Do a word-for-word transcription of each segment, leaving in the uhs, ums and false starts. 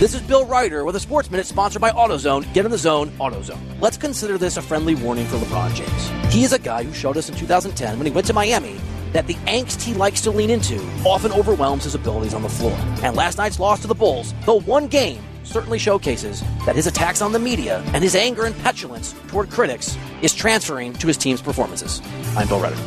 This is Bill Ryder with a Sports Minute sponsored by AutoZone. Get in the zone, AutoZone. Let's consider this a friendly warning for LeBron James. He is a guy who showed us in two thousand ten when he went to Miami that the angst he likes to lean into often overwhelms his abilities on the floor. And last night's loss to the Bulls, though one game, certainly showcases that his attacks on the media and his anger and petulance toward critics is transferring to his team's performances. I'm Bill Ryder.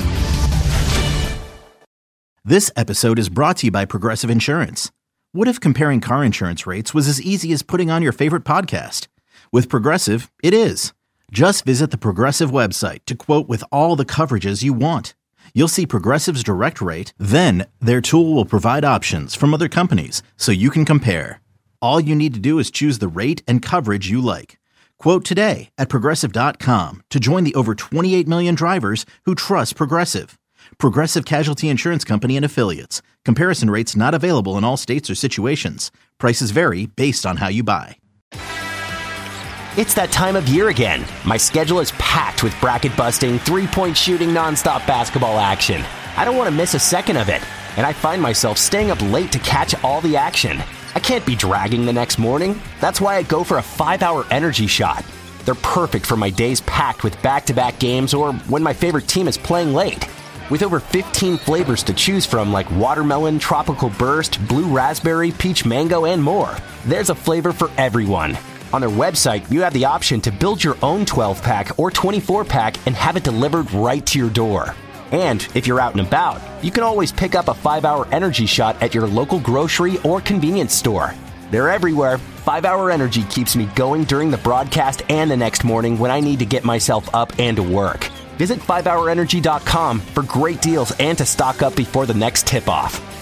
This episode is brought to you by Progressive Insurance. What if comparing car insurance rates was as easy as putting on your favorite podcast? With Progressive, it is. Just visit the Progressive website to quote with all the coverages you want. You'll see Progressive's direct rate, then their tool will provide options from other companies so you can compare. All you need to do is choose the rate and coverage you like. Quote today at Progressive dot com to join the over twenty-eight million drivers who trust Progressive. Progressive Casualty Insurance Company and Affiliates. Comparison rates not available in all states or situations. Prices vary based on how you buy. It's that time of year again. My schedule is packed with bracket-busting, three-point shooting, nonstop basketball action. I don't want to miss a second of it, and I find myself staying up late to catch all the action. I can't be dragging the next morning. That's why I go for a five-hour energy shot. They're perfect for my days packed with back-to-back games or when my favorite team is playing late. With over fifteen flavors to choose from like watermelon, tropical burst, blue raspberry, peach mango, and more, there's a flavor for everyone. On their website, you have the option to build your own twelve-pack or twenty-four-pack and have it delivered right to your door. And if you're out and about, you can always pick up a five-hour energy shot at your local grocery or convenience store. They're everywhere. five-hour Energy keeps me going during the broadcast and the next morning when I need to get myself up and to work. Visit five hour energy dot com for great deals and to stock up before the next tip-off.